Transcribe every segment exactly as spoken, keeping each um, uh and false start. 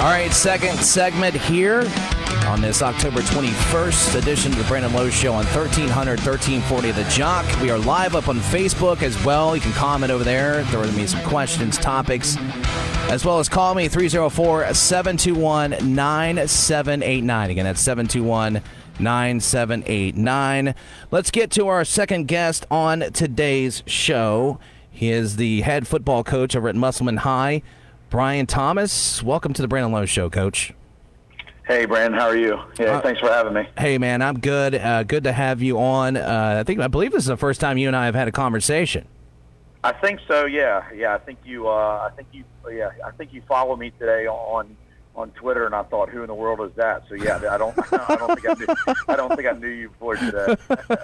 All right, second segment here on this October twenty-first edition of the Brandon Lowe Show on thirteen hundred, thirteen forty The Jock. We are live up on Facebook as well. You can comment over there, throw me some questions, topics, as well as call me three oh four, seven two one, nine seven eight nine. Again, that's seven two one, nine seven eight nine. Let's get to our second guest on today's show. He is the head football coach over at Musselman High, Brian Thomas. Welcome to the Brandon Lowe Show, Coach. Hey, Brandon, how are you? Yeah, uh, thanks for having me. Hey, man, I'm good. Uh, good to have you on. Uh, I think I believe this is the first time you and I have had a conversation. I think so. Yeah, yeah. I think you. Uh, I think you. Yeah, I think you followed me today on on Twitter, and I thought, who in the world is that? So yeah, I don't. I don't think I knew. I don't think I knew you before today.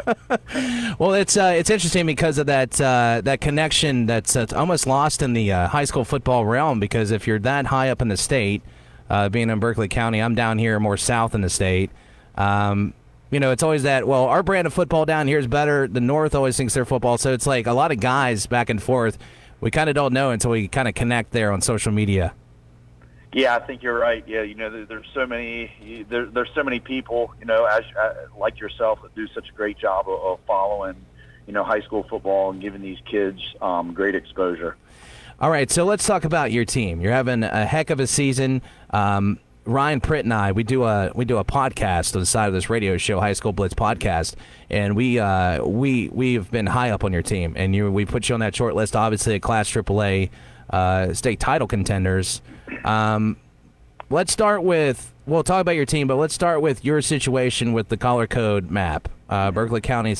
Well, it's uh, it's interesting because of that uh, that connection that's uh, almost lost in the uh, high school football realm. Because if you're that high up in the state. Uh, being in Berkeley County, I'm down here more south in the state. Um, you know, it's always that, well, our brand of football down here is better. The North always thinks their football. So it's like a lot of guys back and forth. We kind of don't know until we kind of connect there on social media. Yeah, I think you're right. Yeah, you know, there, there's so many there, there's so many people, you know, as uh, like yourself that do such a great job of, of following, you know, high school football and giving these kids um, great exposure. All right, so let's talk about your team. You're having a heck of a season. Um, Ryan Pritt and I, we do a we do a podcast on the side of this radio show, High School Blitz podcast, and we uh, we we've been high up on your team, and you we put you on that short list. Obviously, Class triple A uh, state title contenders. Um, let's start with we'll talk about your team, but let's start with your situation with the color code map, uh, Berkeley County.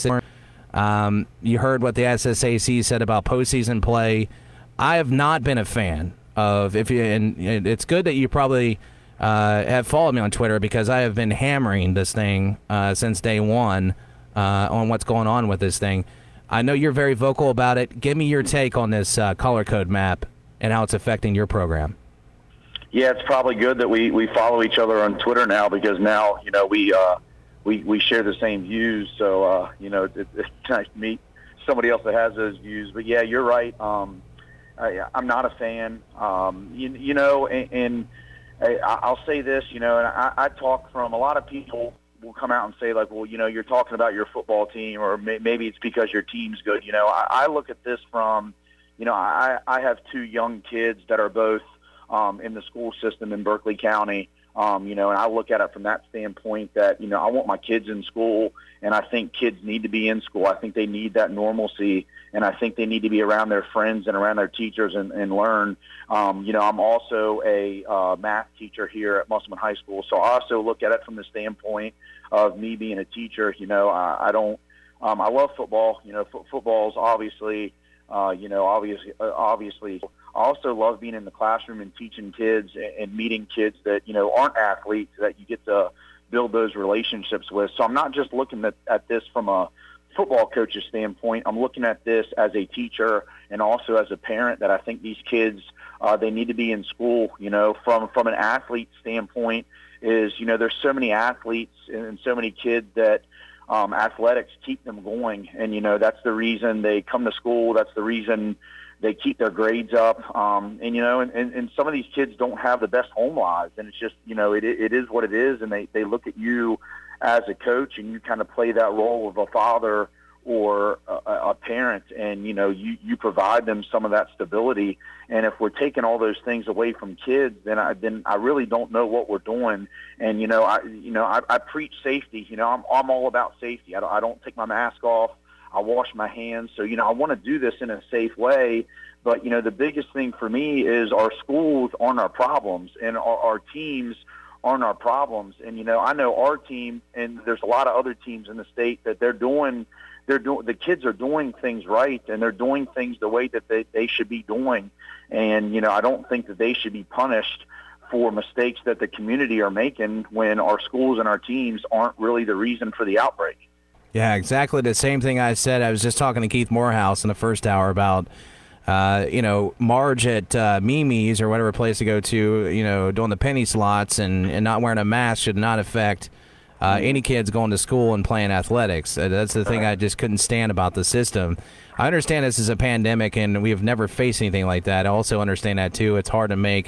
Um, you heard what the S S A C said about postseason play. I have not been a fan of if you, and it's good that you probably uh, have followed me on Twitter because I have been hammering this thing uh, since day one uh, on what's going on with this thing. I know you're very vocal about it. Give me your take on this uh, color code map and how it's affecting your program. Yeah, it's probably good that we, we follow each other on Twitter now because now you know we uh, we we share the same views. So uh, you know it, it's nice to meet somebody else that has those views. But yeah, you're right. Um, I, I'm not a fan, um, you, you know, and, and I, I'll say this, you know, and I, I talk from a lot of people will come out and say like, well, you know, you're talking about your football team or may, maybe it's because your team's good. You know, I, I look at this from, you know, I, I have two young kids that are both um, in the school system in Berkeley County, um, you know, and I look at it from that standpoint that, you know, I want my kids in school and I think kids need to be in school. I think they need that normalcy. And I think they need to be around their friends and around their teachers and, and learn. Um, you know, I'm also a uh, math teacher here at Musselman High School, so I also look at it from the standpoint of me being a teacher. You know, I, I don't. Um, I love football. You know, f- football's obviously. Uh, you know, obviously, uh, obviously. I also love being in the classroom and teaching kids and, and meeting kids that you know aren't athletes that you get to build those relationships with. So I'm not just looking at, at this from a football coach's standpoint. I'm looking at this as a teacher and also as a parent that I think these kids, uh, they need to be in school, you know, from, from an athlete standpoint is, you know, there's so many athletes and so many kids that um, athletics keep them going. And, you know, that's the reason they come to school. That's the reason they keep their grades up. Um, and, you know, and, and, and some of these kids don't have the best home lives. And it's just, you know, it it is what it is. And they, they look at you as a coach and you kind of play that role of a father or a, a parent and, you know, you, you provide them some of that stability. And if we're taking all those things away from kids, then I, then I really don't know what we're doing. And, you know, I, you know, I, I preach safety, you know, I'm, I'm all about safety. I don't, I don't take my mask off. I wash my hands. So, you know, I want to do this in a safe way. But, you know, the biggest thing for me is our schools aren't our problems and our, our teams aren't our problems. And, you know, I know our team, and there's a lot of other teams in the state that they're doing, they're doing, the kids are doing things right, and they're doing things the way that they, they should be doing. And, you know, I don't think that they should be punished for mistakes that the community are making when our schools and our teams aren't really the reason for the outbreak. Yeah, exactly the same thing I said. I was just talking to Keith Morehouse in the first hour about Uh, you know, Marge at uh, Mimi's or whatever place to go to, you know, doing the penny slots and, and not wearing a mask should not affect uh, any kids going to school and playing athletics. Uh, that's the thing I just couldn't stand about the system. I understand this is a pandemic and we have never faced anything like that. I also understand that, too. It's hard to make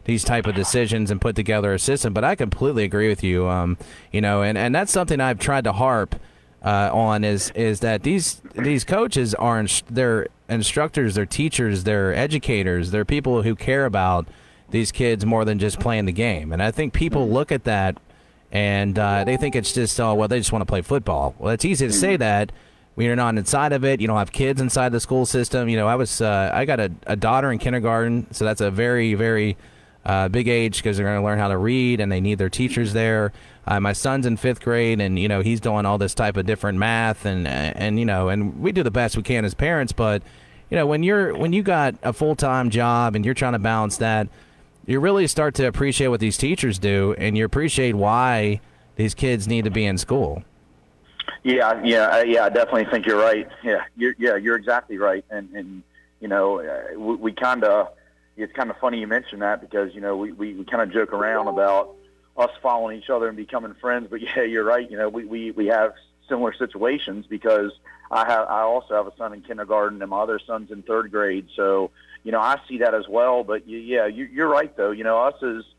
these type of decisions and put together a system. But I completely agree with you. Um, you know, and, and that's something I've tried to harp uh, on is is that these these coaches are ins- they're instructors, they're teachers, they're educators, they're people who care about these kids more than just playing the game. And I think people look at that and uh, they think it's just, oh, well, they just want to play football. Well, it's easy to say that when you're not inside of it. You don't have kids inside the school system. You know, I was uh, I got a, a daughter in kindergarten, so that's a very, very uh, big age because they're going to learn how to read and they need their teachers there. Uh, my son's in fifth grade, and you know he's doing all this type of different math, and and you know, and we do the best we can as parents. But you know, when you're when you got a full time job and you're trying to balance that, you really start to appreciate what these teachers do, and you appreciate why these kids need to be in school. Yeah, yeah, yeah. I definitely think you're right. Yeah, you're, yeah, you're exactly right. And and you know, uh, we, we kind of it's kind of funny you mention that because you know we we, we kind of joke around about us following each other and becoming friends. But yeah, you're right. You know, we, we, we have similar situations because I have I also have a son in kindergarten and my other son's in third grade. So you know, I see that as well. But yeah, you, you're right though. You know, us as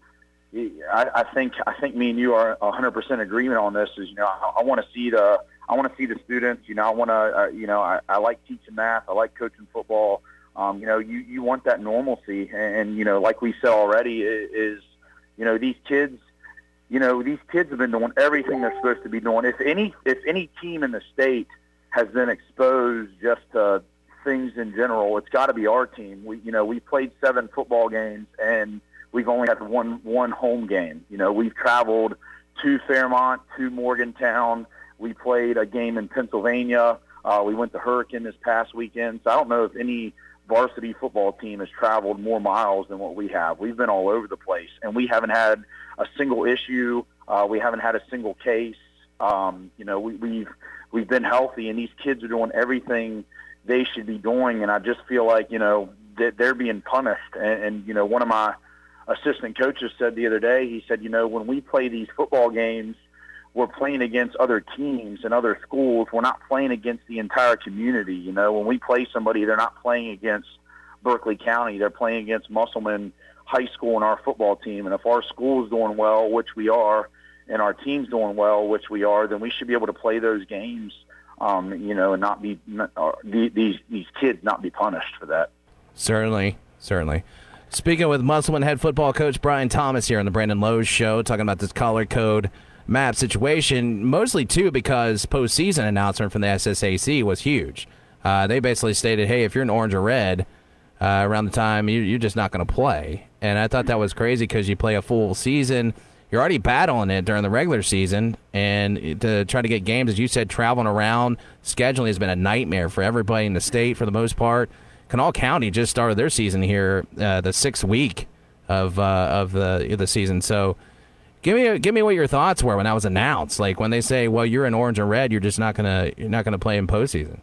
I, I think I think me and you are one hundred percent agreement on this. Is you know I, I want to see the I want to see the students. You know I want to uh, you know I, I like teaching math. I like coaching football. Um, you know you, you want that normalcy, and, and you know like we said already is you know these kids. You know, these kids have been doing everything they're supposed to be doing. If any, if any team in the state has been exposed just to things in general, it's got to be our team. We, you know, we played seven football games and we've only had one one home game. You know, we've traveled to Fairmont, to Morgantown. We played a game in Pennsylvania. Uh, we went to Hurricane this past weekend. So I don't know if any varsity football team has traveled more miles than what we have. We've been all over the place, and we haven't had a single issue. Uh, we haven't had a single case. Um, you know, we, we've we've been healthy, and these kids are doing everything they should be doing. And I just feel like you know that they're being punished. And, and you know, one of my assistant coaches said the other day, he said, you know, when we play these football games, we're playing against other teams and other schools. We're not playing against the entire community. You know, when we play somebody, they're not playing against Berkeley County. They're playing against Musselman High School and our football team. And if our school is doing well, which we are, and our team's doing well, which we are, then we should be able to play those games, um, you know, and not be uh, these these kids not be punished for that. Certainly, certainly. Speaking with Musselman head football coach Brian Thomas here on the Brandon Lowe Show, talking about this color code map situation, mostly too because postseason announcement from the S S A C was huge. Uh, they basically stated, hey, if you're in orange or red uh, around the time, you, you're just not going to play. And I thought that was crazy because you play a full season. You're already battling it during the regular season. And to try to get games, as you said, traveling around, scheduling has been a nightmare for everybody in the state for the most part. Kanawha County just started their season here, uh, the sixth week of uh, of the the season. So Give me give me what your thoughts were when that was announced. Like when they say, "Well, you're in orange and red, you're just not gonna you're not gonna play in postseason."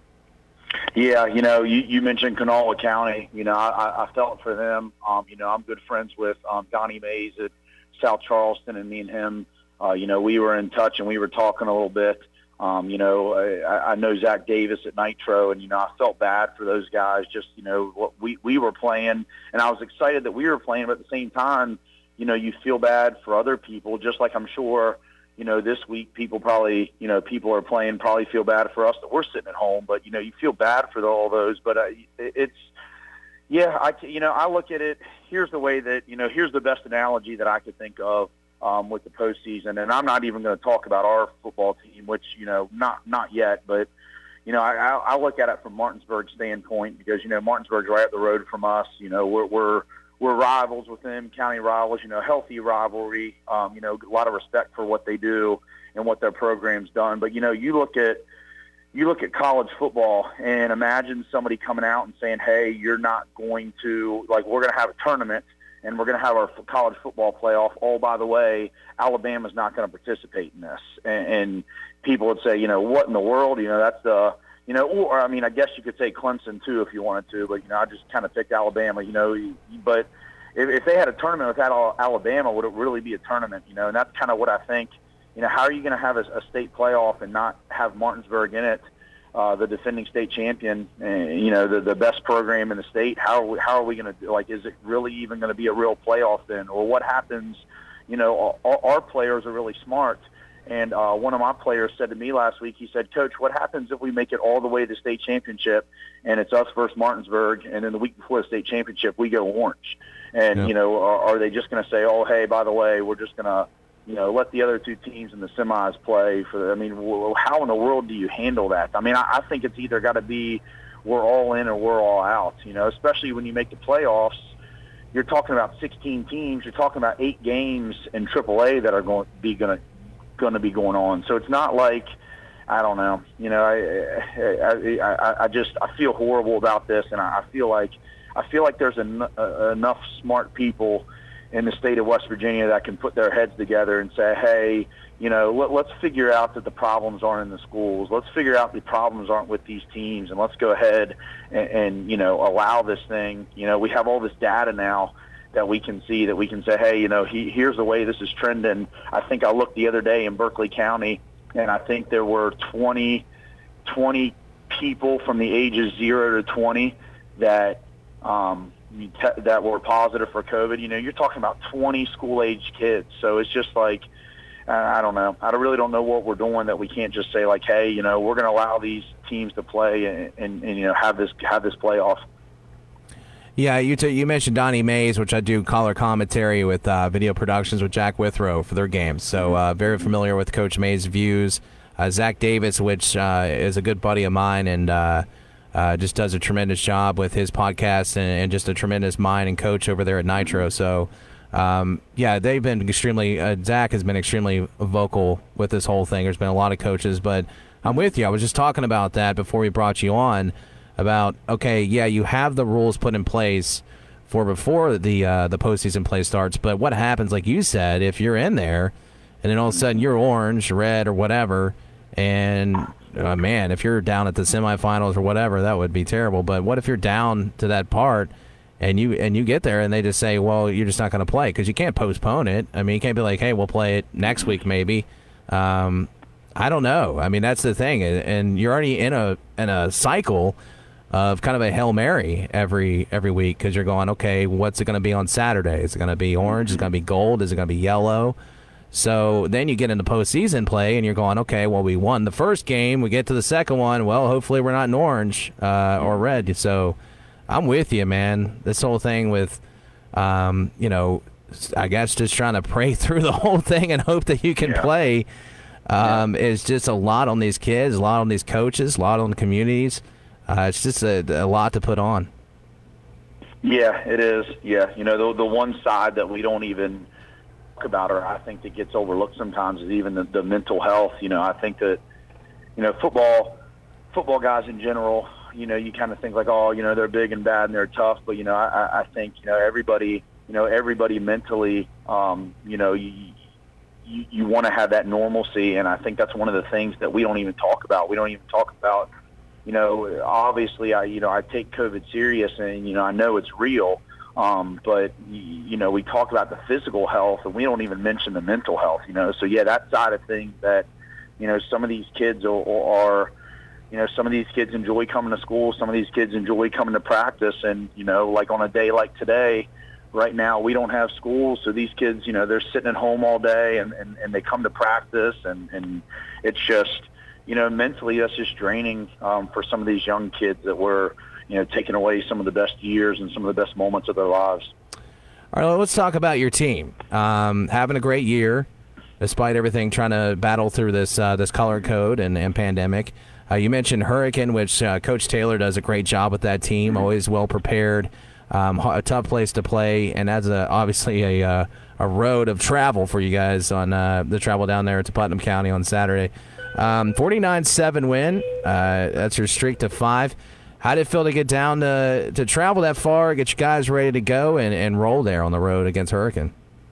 Yeah, you know, you, you mentioned Kanawha County. You know, I, I felt for them. Um, you know, I'm good friends with um, Donnie Mays at South Charleston, and me and him, uh, you know, we were in touch and we were talking a little bit. Um, you know, I, I know Zach Davis at Nitro, and you know, I felt bad for those guys. Just you know, what we we were playing, and I was excited that we were playing, but at the same time, you know, you feel bad for other people, just like I'm sure, you know, this week people probably, you know, people are playing probably feel bad for us that we're sitting at home, but, you know, you feel bad for all those. But uh, it's, yeah, I, you know, I look at it, here's the way that, you know, here's the best analogy that I could think of um, with the postseason. And I'm not even going to talk about our football team, which, you know, not not yet, but, you know, I, I look at it from Martinsburg's standpoint because, you know, Martinsburg's right up the road from us. You know, we're, we're, We're rivals with them, county rivals, you know, healthy rivalry, um, you know, a lot of respect for what they do and what their program's done. But, you know, you look at you look at college football and imagine somebody coming out and saying, hey, you're not going to, like, we're going to have a tournament and we're going to have our college football playoff. Oh, by the way, Alabama's not going to participate in this. And, and people would say, you know, what in the world? You know, that's the – You know, or I mean, I guess you could say Clemson too if you wanted to, but you know, I just kind of picked Alabama. You know, but if, if they had a tournament without Alabama, would it really be a tournament? You know, and that's kind of what I think. You know, how are you going to have a, a state playoff and not have Martinsburg in it? uh, the defending state champion, and, you know, the, the best program in the state. How are we, how are we going to, like, is it really even going to be a real playoff then? Or what happens, you know, our, our players are really smart. And uh, one of my players said to me last week, he said, Coach, what happens if we make it all the way to the state championship and it's us versus Martinsburg, and then the week before the state championship we go orange? And, yeah. you know, are, are they just going to say, oh, hey, by the way, we're just going to, you know, let the other two teams in the semis play for, I mean, how in the world do you handle that? I mean, I, I think it's either got to be we're all in or we're all out, you know, especially when you make the playoffs. You're talking about sixteen teams. You're talking about eight games in triple A that are going to be going to going to be going on. So it's not like, I don't know, you know, I, I, I, I just, I feel horrible about this. And I feel like, I feel like there's en- uh, enough smart people in the state of West Virginia that can put their heads together and say, hey, you know, let, let's figure out that the problems aren't in the schools. Let's figure out the problems aren't with these teams, and let's go ahead and, and, you know, allow this thing. You know, we have all this data now that we can see, that we can say, hey, you know, he, here's the way this is trending. I think I looked the other day in Berkeley County, and I think there were twenty, twenty people from the ages zero to twenty that um, te- that were positive for COVID. You know, you're talking about twenty school-age kids. So it's just like, uh, I don't know. I don't, really don't know what we're doing that we can't just say, like, hey, you know, we're going to allow these teams to play and, and, and you know, have this have this playoff. Yeah, you t- you mentioned Donnie Mays, which I do color commentary with uh, Video Productions with Jack Withrow for their games. So uh, very familiar with Coach Mays' views. Uh, Zach Davis, which uh, is a good buddy of mine and uh, uh, just does a tremendous job with his podcast and, and just a tremendous mind and coach over there at Nitro. So, um, yeah, they've been extremely uh, – Zach has been extremely vocal with this whole thing. There's been a lot of coaches. But I'm with you. I was just talking about that before we brought you on. About, okay, yeah, you have the rules put in place for before the uh, the postseason play starts, but what happens, like you said, if you're in there and then all of a sudden you're orange, red, or whatever, and, uh, man, if you're down at the semifinals or whatever, that would be terrible. But what if you're down to that part and you and you get there and they just say, well, you're just not going to play because you can't postpone it. I mean, you can't be like, hey, we'll play it next week maybe. Um, I don't know. I mean, that's the thing, and you're already in a in a cycle of kind of a Hail Mary every every week because you're going, okay, what's it going to be on Saturday? Is it going to be orange? Is it going to be gold? Is it going to be yellow? So then you get into postseason play and you're going, okay, well, we won the first game. We get to the second one. Well, hopefully we're not in orange uh, or red. So I'm with you, man. This whole thing with, um, you know, I guess just trying to pray through the whole thing and hope that you can yeah. play um, yeah. is just a lot on these kids, a lot on these coaches, a lot on the communities. Uh, it's just a, a lot to put on. Yeah, it is. Yeah, you know, the the one side that we don't even talk about, or I think that gets overlooked sometimes, is even the, the mental health. You know, I think that, you know, football football guys in general, you know, you kind of think like, oh, you know, they're big and bad and they're tough, but you know, I, I think you know everybody, you know, everybody mentally, um, you know, you you, you want to have that normalcy, and I think that's one of the things that we don't even talk about. We don't even talk about. You know, obviously, I you know I take COVID serious, and you know I know it's real. Um, but you know, we talk about the physical health, and we don't even mention the mental health. You know, so yeah, that side of things that you know some of these kids are, are you know some of these kids enjoy coming to school. Some of these kids enjoy coming to practice, and you know, like on a day like today, right now we don't have school, so these kids, you know, they're sitting at home all day, and and, and they come to practice, and and it's just. You know, mentally, that's just draining um, for some of these young kids that were, you know, taking away some of the best years and some of the best moments of their lives. All right, well, let's talk about your team. Um, having a great year, despite everything, trying to battle through this uh, this color code and, and pandemic. Uh, you mentioned Hurricane, which uh, Coach Taylor does a great job with that team, mm-hmm. always well prepared, um, a tough place to play, and that's a, obviously a uh, a road of travel for you guys on uh, the travel down there to Putnam County on Saturday. Um, forty-nine seven win. Uh, that's your streak to five. How did it feel to get down to to travel that far, get you guys ready to go and, and roll there on the road against Hurricane?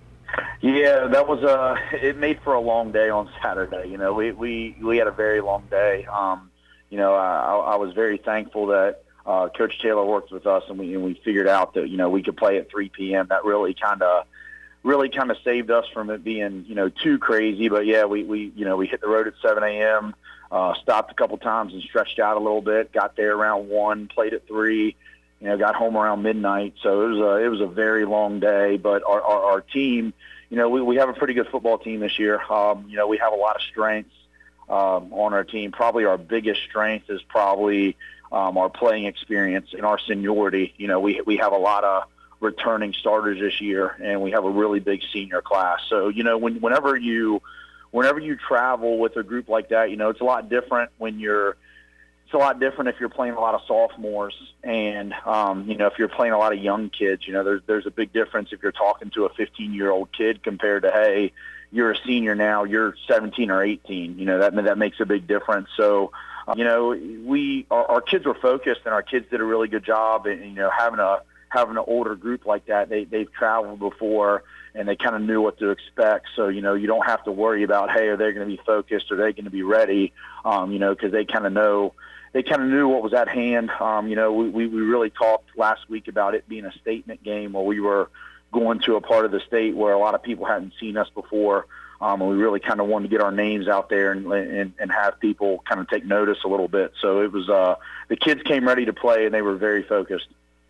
Yeah, that was a. It made for a long day on Saturday. You know, we we, we had a very long day. Um, you know, I, I was very thankful that uh, Coach Taylor worked with us, and we and we figured out that you know we could play at three p.m. That really kind of. really kind of saved us from it being, you know, too crazy. But yeah, we, we, you know, we hit the road at seven a.m. Uh, stopped a couple times and stretched out a little bit. Got there around one, played at three. You know, got home around midnight. So it was a it was a very long day. But our our, our team, you know, we we have a pretty good football team this year. Um, you know, we have a lot of strengths um, on our team. Probably our biggest strength is probably um, our playing experience and our seniority. You know, we we have a lot of returning starters this year, and we have a really big senior class. So you know, when whenever you Whenever you travel with a group like that, you know, it's a lot different when you're it's a lot different if you're playing a lot of sophomores and, um, you know, if you're playing a lot of young kids. You know, there's, there's a big difference if you're talking to a fifteen-year-old kid compared to, hey, you're a senior now, you're seventeen or eighteen. You know, that that makes a big difference. So, uh, you know, we our, our kids were focused, and our kids did a really good job. And, you know, having a having an older group like that, they, they've traveled before, and they kind of knew what to expect. So, you know, you don't have to worry about, hey, are they going to be focused? Are they going to be ready? Um, you know, because they kind of know, they kind of knew what was at hand. Um, you know, we, we, we really talked last week about it being a statement game where we were going to a part of the state where a lot of people hadn't seen us before. Um, and we really kind of wanted to get our names out there and, and, and have people kind of take notice a little bit. So it was, uh, the kids came ready to play, and they were very focused.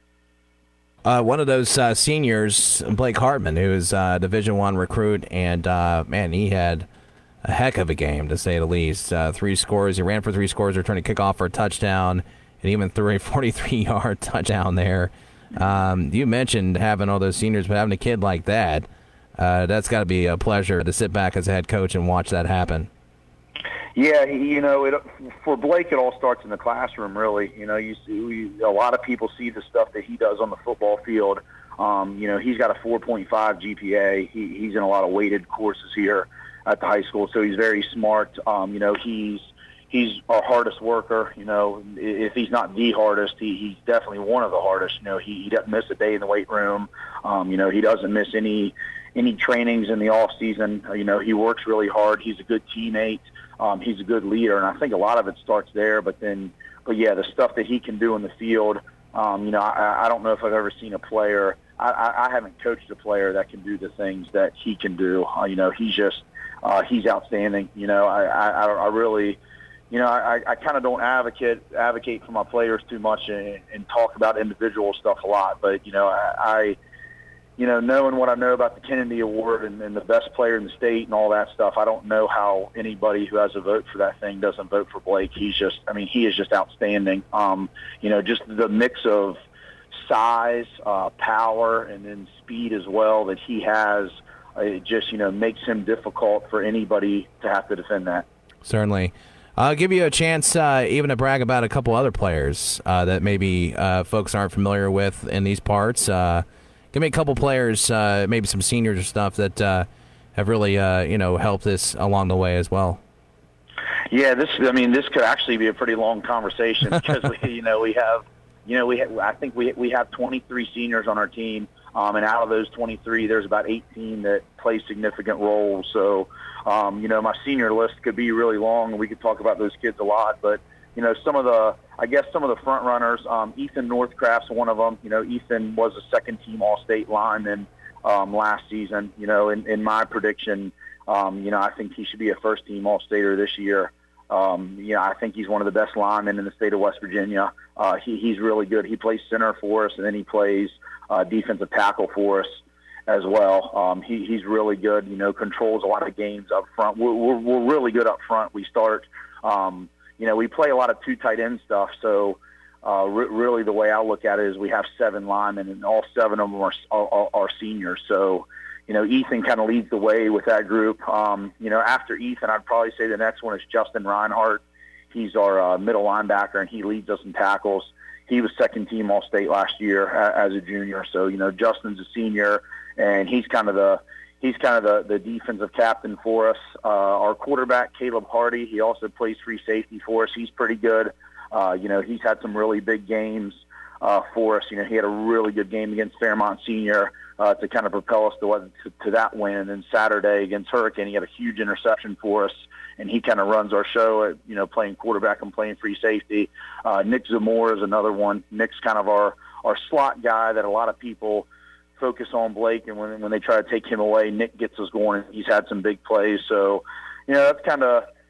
Uh, one of those uh, seniors, Blake Hartman, who is a Division One recruit, and uh, man, he had a heck of a game, to say the least. Uh, three scores. He ran for three scores, returned a kickoff for a touchdown, and even threw a forty-three-yard touchdown there. Um, you mentioned having all those seniors, but having a kid like that, uh, that's got to be a pleasure to sit back as a head coach and watch that happen. Yeah, you know, it, for Blake, it all starts in the classroom, really. You know, you see, we, a lot of people see the stuff that he does on the football field. Um, you know, he's got a four point five G P A. He, he's in a lot of weighted courses here at the high school, so he's very smart. Um, you know, he's he's our hardest worker. You know, if he's not the hardest, he, he's definitely one of the hardest. You know, he, he doesn't miss a day in the weight room. Um, you know, he doesn't miss any any trainings in the off season. You know, he works really hard. He's a good teammate. Um, he's a good leader, and I think a lot of it starts there. But then, but yeah, the stuff that he can do in the field, um, you know, I, I don't know if I've ever seen a player. I, I, I haven't coached a player that can do the things that he can do. Uh, you know, he's just uh, he's outstanding. You know, I, I, I really, you know, I, I kind of don't advocate advocate for my players too much and, and talk about individual stuff a lot. But you know, I. I You know, knowing what I know about the Kennedy Award and, and the best player in the state and all that stuff, I don't know how anybody who has a vote for that thing doesn't vote for Blake. He's just, I mean, he is just outstanding. Um, you know, just the mix of size, uh, power, and then speed as well that he has, uh, it just, you know, makes him difficult for anybody to have to defend that. Certainly. I'll give you a chance uh, even to brag about a couple other players uh, that maybe uh, folks aren't familiar with in these parts. Uh, Give me a couple players, uh, maybe some seniors or stuff that uh, have really, uh, you know, helped this along the way as well. Yeah, this. I mean, this could actually be a pretty long conversation because we, you know, we have, you know, we. Have, I think we we have twenty-three seniors on our team, um, and out of those twenty-three, there's about eighteen that play significant roles. So, um, you know, my senior list could be really long, and we could talk about those kids a lot, but. You know, some of the, I guess some of the front runners, um, Ethan Northcraft's one of them. You know, Ethan was a second team All-State lineman um, last season. You know, in, in my prediction, um, you know, I think he should be a first team All-Stater this year. Um, you know, I think he's one of the best linemen in the state of West Virginia. Uh, he, he's really good. He plays center for us, and then he plays uh, defensive tackle for us as well. Um, he, he's really good, you know, controls a lot of games up front. We're, we're, we're really good up front. We start, um, You know, we play a lot of two tight end stuff, so uh, re- really the way I look at it is we have seven linemen, and all seven of them are, are, are seniors. So, you know, Ethan kind of leads the way with that group. Um, you know, after Ethan, I'd probably say the next one is Justin Reinhardt. He's our uh, middle linebacker, and he leads us in tackles. He was second team All-State last year as a junior. So, you know, Justin's a senior, and he's kind of the – He's kind of the, the defensive captain for us. Uh, our quarterback, Caleb Hardy, he also plays free safety for us. He's pretty good. Uh, you know, he's had some really big games uh, for us. You know, he had a really good game against Fairmont Senior uh, to kind of propel us to, to, to that win. And then Saturday against Hurricane, he had a huge interception for us, and he kind of runs our show at, you know, playing quarterback and playing free safety. Uh, Nick Zamora is another one. Nick's kind of our, our slot guy that a lot of people – focus on Blake, and when when they try to take him away, Nick gets us going. He's had some big plays, so you know that's kind of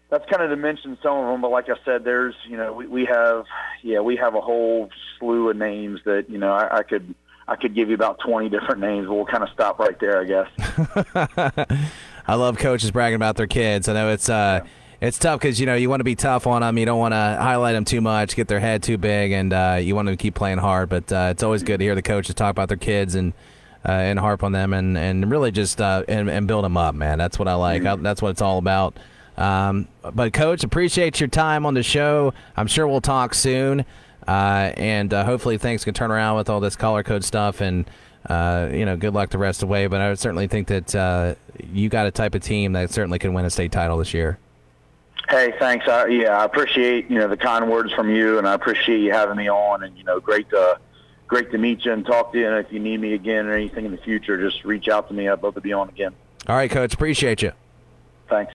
that's kind of to mention some of them. But like I said, there's, you know, we, we have, yeah, we have a whole slew of names that, you know, I, I could, I could give you about twenty different names. We'll kind of stop right there, I guess. I love coaches bragging about their kids. I know it's, uh, yeah. It's tough because, you know, you want to be tough on them. You don't want to highlight them too much, get their head too big, and uh, you want them to keep playing hard. But uh, it's always good to hear the coaches talk about their kids and uh, and harp on them and, and really just uh, and, and build them up, man. That's what I like. Mm-hmm. I, that's what it's all about. Um, but, Coach, appreciate your time on the show. I'm sure we'll talk soon. Uh, and uh, hopefully things can turn around with all this color code stuff. And, uh, you know, good luck the rest of the way. But I would certainly think that uh, you got a type of team that certainly can win a state title this year. Hey, thanks. I, yeah, I appreciate, you know, the kind words from you, and I appreciate you having me on. And, you know, great to great to meet you and talk to you. And if you need me again or anything in the future, just reach out to me. I'd love to be on again. All right, Coach. Appreciate you.